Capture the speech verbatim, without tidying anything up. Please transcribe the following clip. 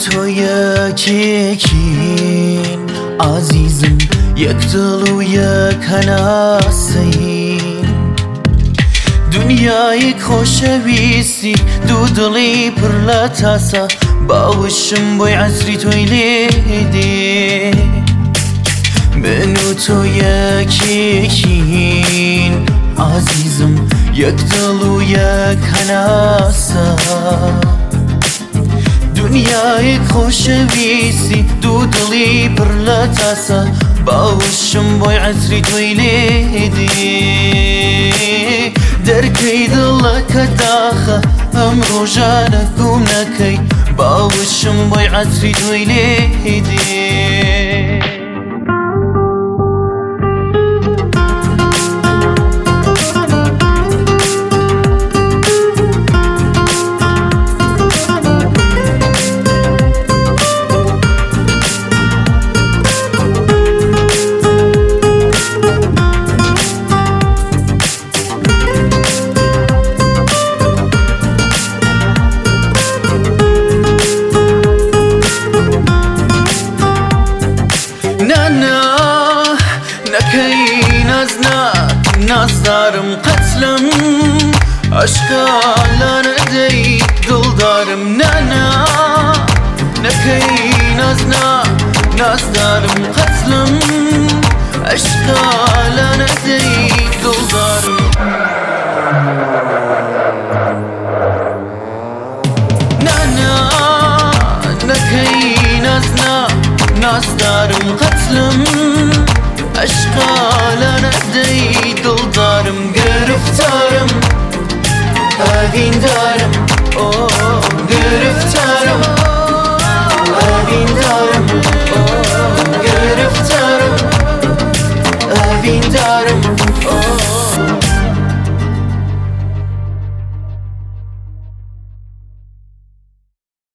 تو یکیکین عزیزم، یک دل و یک هەناسەین دنیای خۆشەویستی دوو دڵی پڕ لە تاسە باوشم بۆی عەزری تۆی لێدێ من و تۆ یەکیکین عزیزم، یک دڵ و یک هەناسە دنیای خۆشەویستی دوو دڵی پڕ لە تاسە باوشم بۆی عەزری تۆی لێدێ دەرکەی دڵەکە داخە ئەم ڕۆژانە گوم نەکەی باوشم بۆی عەزری تۆی لێدێ نەکەی نازناک نازدارم قەتلم ئەشکالە نەدەی دڵدارم نانا نەکەی نازناک نازدارم قەتلم ئەشکالە نەدەی دڵدارم نانا نەکەی نازناک نازدارم قەتلم ئەشکالە نەدەی دڵدارم گرفتارم ئاگیندارم گرفتارم ئاگیندارم گرفتارم ئاگیندارم